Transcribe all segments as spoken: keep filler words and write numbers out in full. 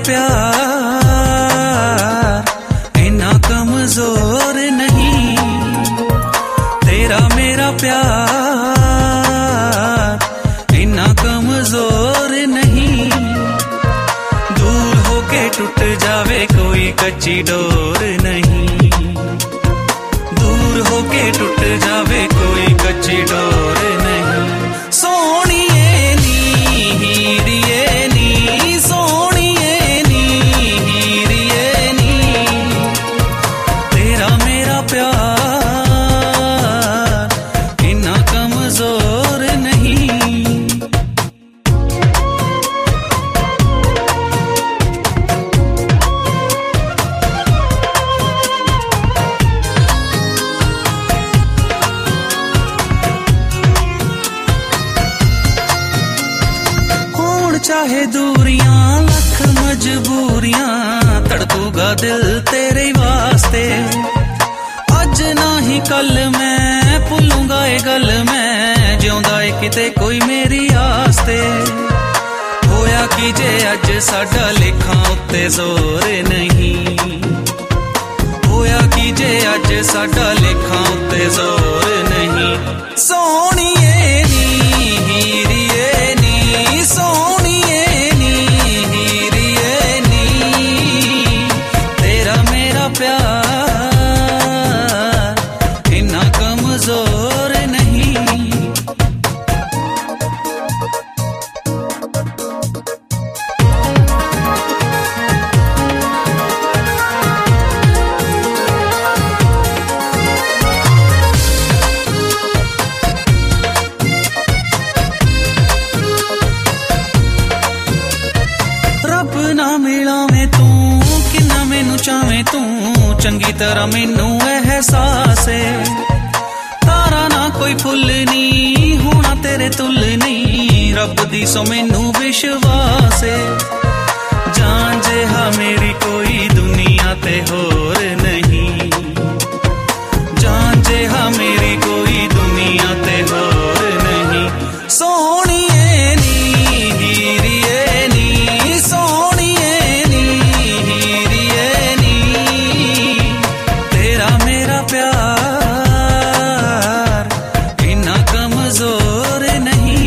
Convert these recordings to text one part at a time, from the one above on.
प्यार इतना कमजोर नहीं, तेरा मेरा प्यार इतना कमजोर नहीं। दूर होके टूट जावे कोई कच्ची डोर नहीं, दूर होके टूट जावे कोई कच्ची डोर नहीं। सोनिए नी हीरिए नी, सोनिए नी हीरिए नी, तेरा मेरा प्यार इतना कमजोर नहीं। चाहे दूरियां लख मजबूरियां, तड़पूगा दिल तेरे वास्ते। अज ना ही कल मैं भुलूंगा ए गल मैं, जिउंदा ए किते कोई मेरी आस्ते। होया कि जे अज साडा लेखां उत्ते जोर नहीं, होया कि जे अज साडा लेखां उत्ते जोर नहीं। सोनिए नी हीरिए नी, सोनिए नी हीरिए नी, तेरा मेरा प्यार इतना कमजोर नहीं। रब ना मिलावे तू किन्ना मैनू चावे तू, चंगी तरह मैनू एहसास है। तारा ना कोई फुल नी होना तेरे तुल नहीं, रब दी सो मैनू विश्वास है। जान जे हा मेरी कोई दुनिया ते होर नहीं, जान जे हा मेरी कोई दुनिया ते होर नहीं। सोनिए नी हीरिए नी, सोनिए नी हीरिए नी, तेरा मेरा प्यार इतना कमजोर नहीं।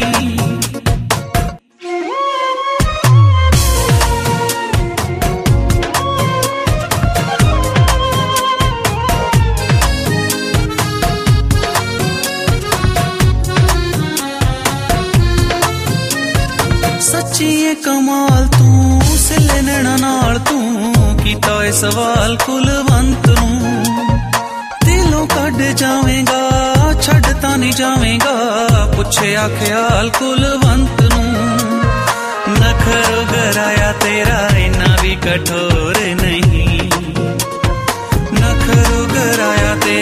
सच्ची है कमाल तू सिले नैना नाल तू, कीता है सवाल कुलवंत नू। दिलों कढ़ जावेगा छड़ता नहीं जावेगा, पुछे आ ख्याल कुलवंत नू। नखरो गराया तेरा इना भी कठोर नहीं, नखरो गराया तेरा